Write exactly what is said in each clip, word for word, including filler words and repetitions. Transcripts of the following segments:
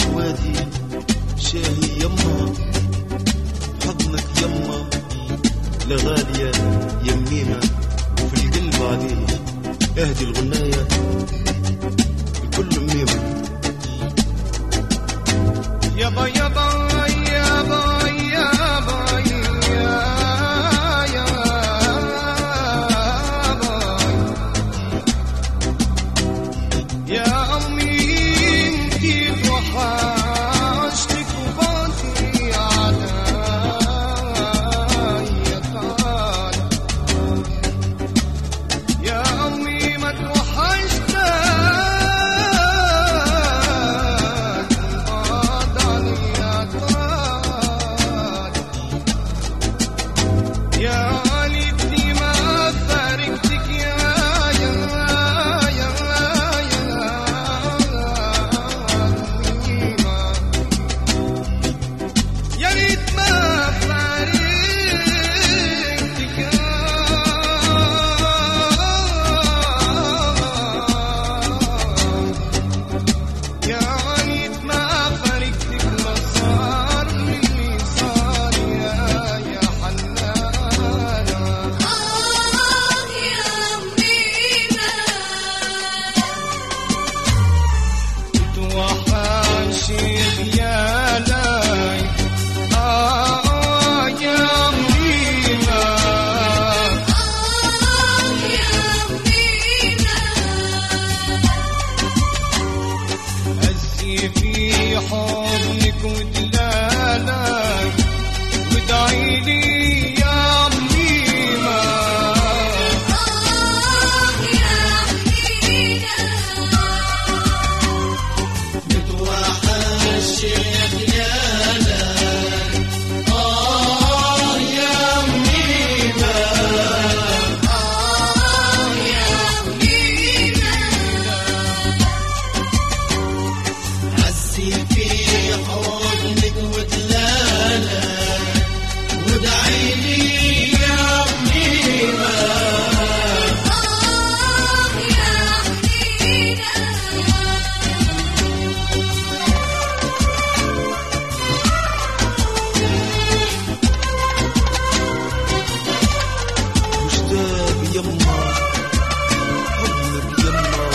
وادي شاهي يما حضنك يما لغالية يميمة وفي القلب عليه اهدي الغناية لكل ميمة يابا يابا يابا يابا يا أمي كيف وحشتك وباطي عليا طال يا أمي ما توحشتك بعد عليا طال يا والدتي ما فارقتك يا في حضنك ودلالك وادعي لي يا أميمة آه يا أميمة متوحشك دلالك آه يا أميمة آه يا أميمة في حضنك وتلالك وادعي لي يا أميمة آه يا أميمة مشتاق يما حضنك يما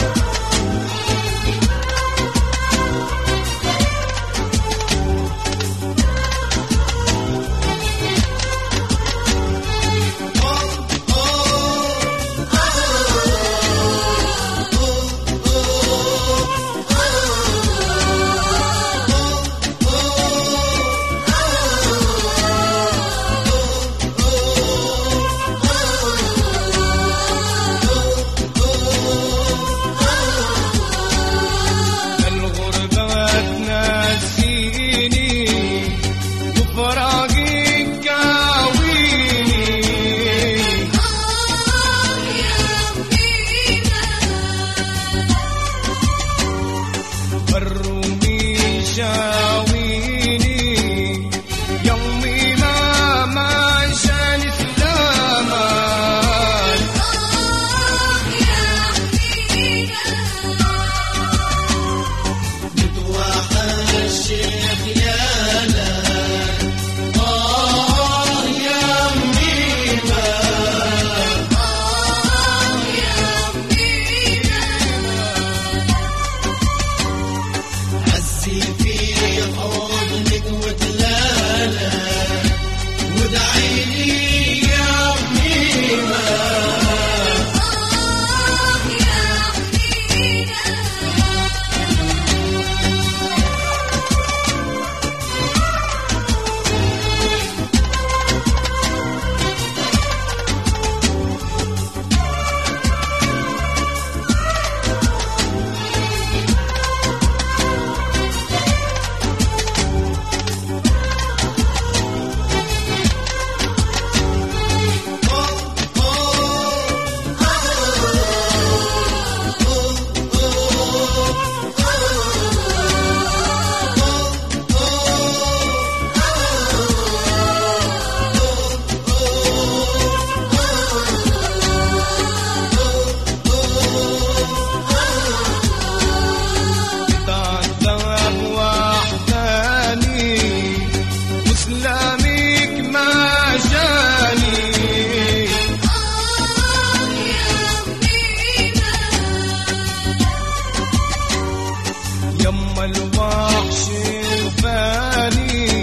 صباح شفاني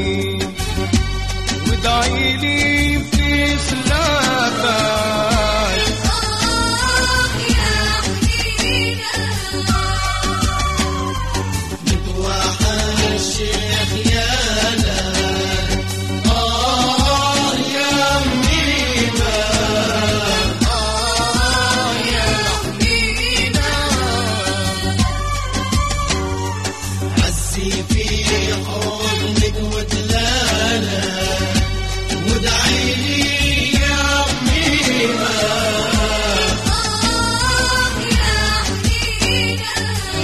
وادعيلي في سلامك. آه يا حنينة متوحش خيالك آه يا منيبة آه يا حنينة عزي في حضنك وتلالك وادعيلي يا منيبة آه يا حنينة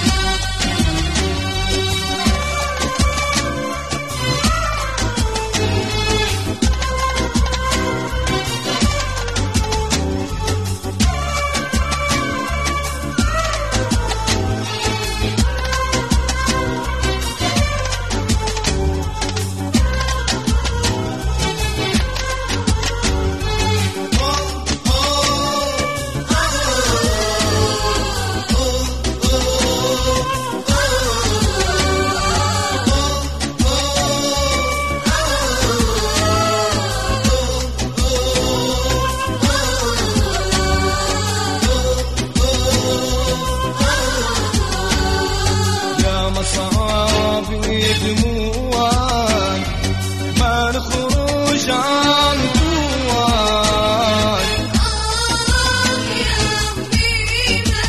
يا مصابي دموعك ما نخرج عن طوعك. آه يا حنينة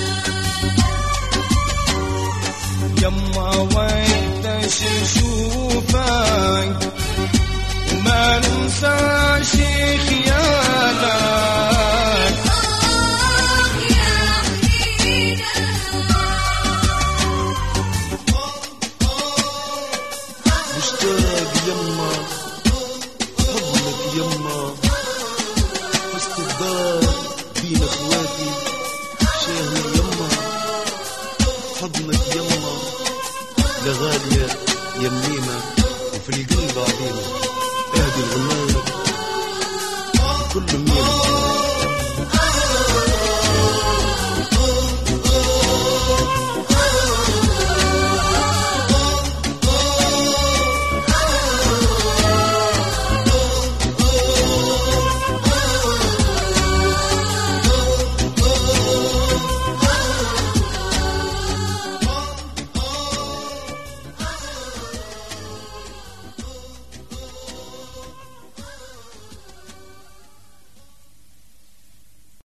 يما وقتاش نشوفك وما ننساش خيالك. آه يا حنينة مشتاق يما حضنك يما وسط الدار بين اخواتي شاهي يما حضنك يما لغالية يميمة وفي القلب عظيمة اهدي الغمام كل مين